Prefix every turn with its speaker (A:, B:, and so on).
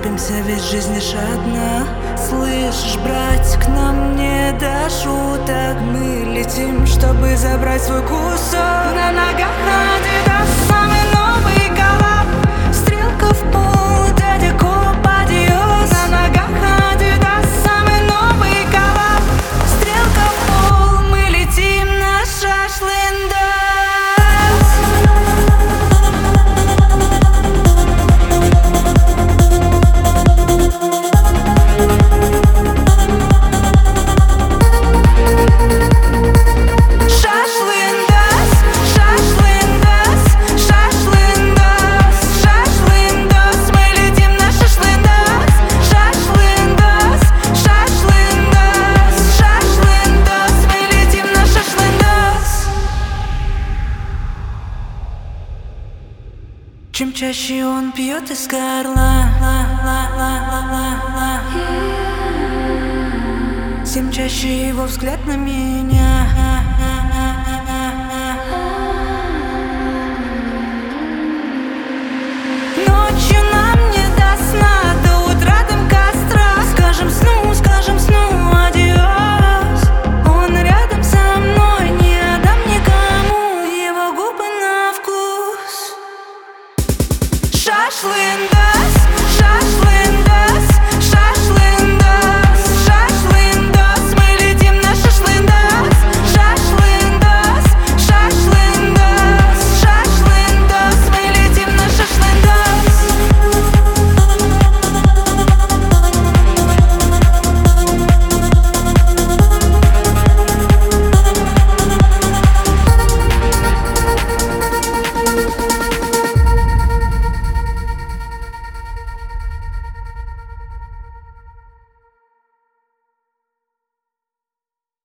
A: торопимся, ведь жизнь лишь одна. Слышишь, братик, нам не до шуток. Мы летим, чтобы забрать свой кусок. На ногах Адидас, самый новый коллаб. Стрелка в пол, дядя Коп, адиос. На ногах Адидас, самый новый коллаб. Стрелка в пол, мы летим на шашлындас. Чем чаще он пьет из горла, тем чаще его взгляд на меня. Ночью нам не до сна, до утра дым костра. Скажем сну, адиос. Он рядом со мной, не отдам никому его губы на вкус. Шашлындас.